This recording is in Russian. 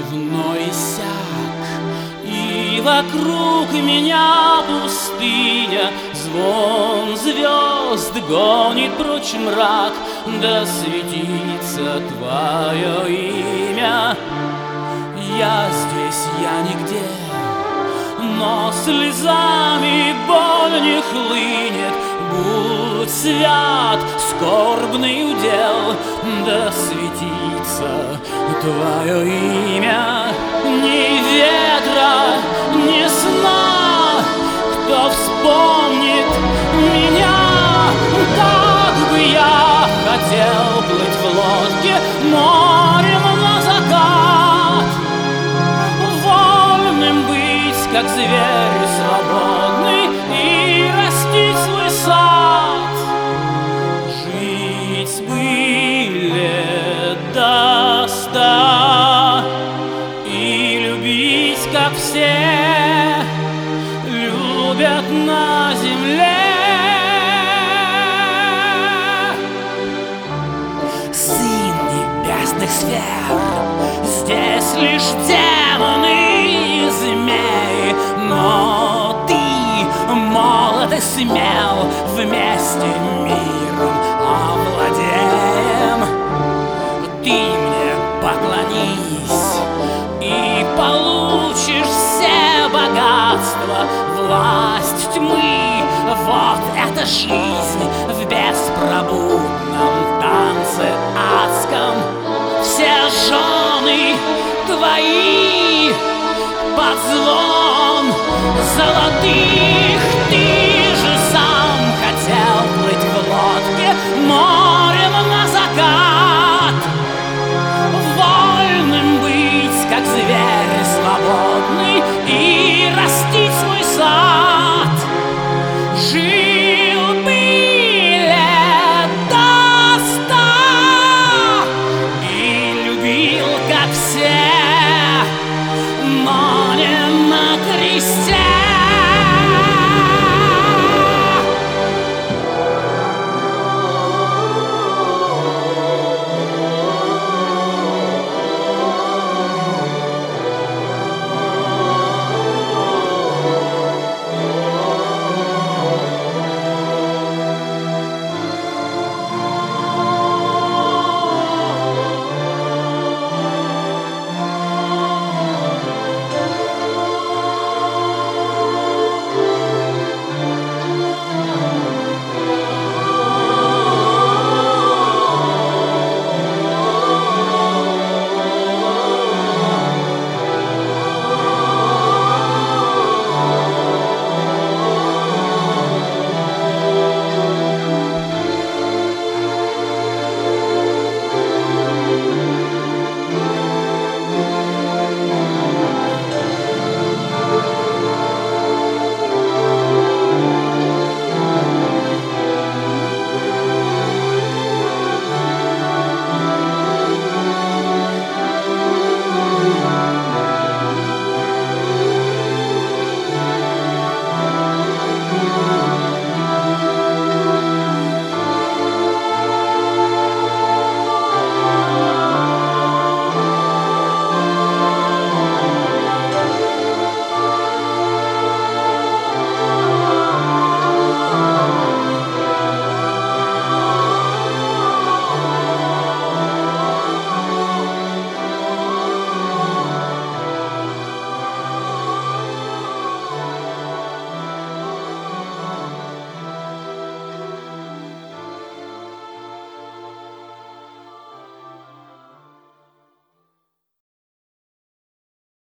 дневной иссяк, и вокруг меня пустыня. Звон звезд гонит прочь мрак, да светится твое имя. Я здесь, я нигде, но слезами боль не хлынет. Будь свят, скорбный удел, да светится твое имя. Ни ветра, ни сна, кто вспомнит меня. Как бы я хотел плыть в лодке морем на закат, вольным быть, как зверь свободный, и растить свой сад. Жить бы лет до 100 и любить, как все любят на земле. Сын небесных сфер, здесь лишь демоны и змеи, но ты молод и смел, вместе миром овладеем. Ты мне поклонись и получишь все богатства, власть тьмы. Вот эта жизнь в беспробудном танце адском. Все жены твои под звон золотых. Ты же сам хотел плыть в лодке